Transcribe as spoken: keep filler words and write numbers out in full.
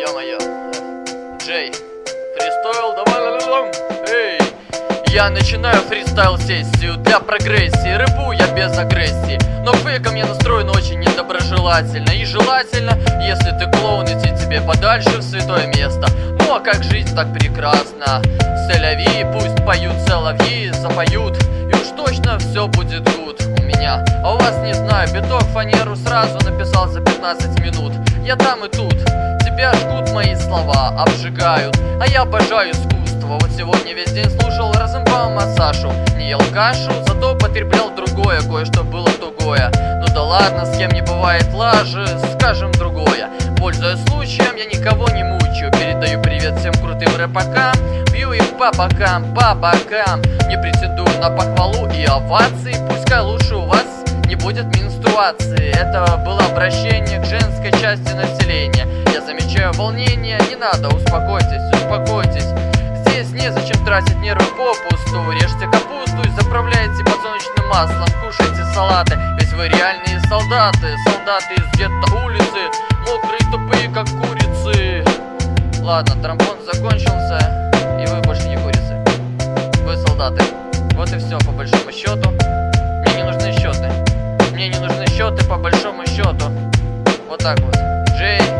Ё-моё. Джей, фристайл, давай, эй. Я начинаю фристайл-сессию для прогрессии. Рэпу я без агрессии, но фейком я настроен очень недоброжелательно. И желательно, если ты клоун, идти тебе подальше в святое место. Ну а как жизнь так прекрасна. Селяви, пусть поют соловьи, запоют, и уж точно все будет гуд у меня. А у вас не знаю, биток фанеру сразу написал за пятнадцать минут. Я там и тут, тебя жгут мои слова, обжигают, а я обожаю искусство. Вот сегодня весь день слушал Розенбаума Сашу. Не ел кашу, зато потреблял другое, кое-что было тугое. Ну да ладно, с кем не бывает лажи, скажем другое. Пользуясь случаем, я никого не мучаю. Передаю привет всем крутым рэпакам, бью их по бокам, по бокам. Не претендую на похвалу и овации, пускай лучше у вас не будет менструации. Это было обращение к женской части населения. Я замечаю волнение, не надо, успокойтесь, успокойтесь. Здесь незачем тратить нервы попусту. Режьте капусту и заправляйте подсолнечным маслом. Кушайте салаты, ведь вы реальные солдаты. Солдаты из гетто улицы, мокрые тупые как курицы. Ладно, тромбон закончился, и вы больше не курицы. Вы солдаты. Вот и все по большому счету. Мне не нужны счеты. Мне не нужны счеты по большому счету. Вот так вот. Джей.